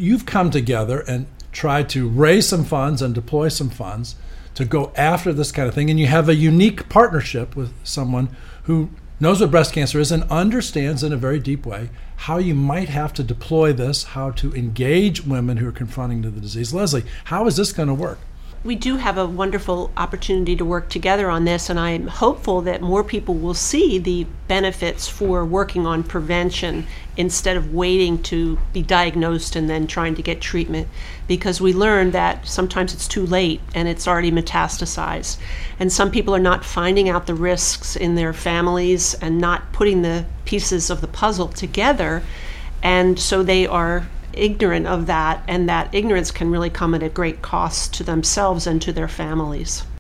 you've come together and tried to raise some funds and deploy some funds to go after this kind of thing, and you have a unique partnership with someone who knows what breast cancer is and understands in a very deep way how you might have to deploy this, how to engage women who are confronting the disease. Leslie, how is this going to work? We do have a wonderful opportunity to work together on this, and I'm hopeful that more people will see the benefits for working on prevention instead of waiting to be diagnosed and then trying to get treatment, because we learned that sometimes it's too late and it's already metastasized. And some people are not finding out the risks in their families and not putting the pieces of the puzzle together, and so they are ignorant of that, and that ignorance can really come at a great cost to themselves and to their families.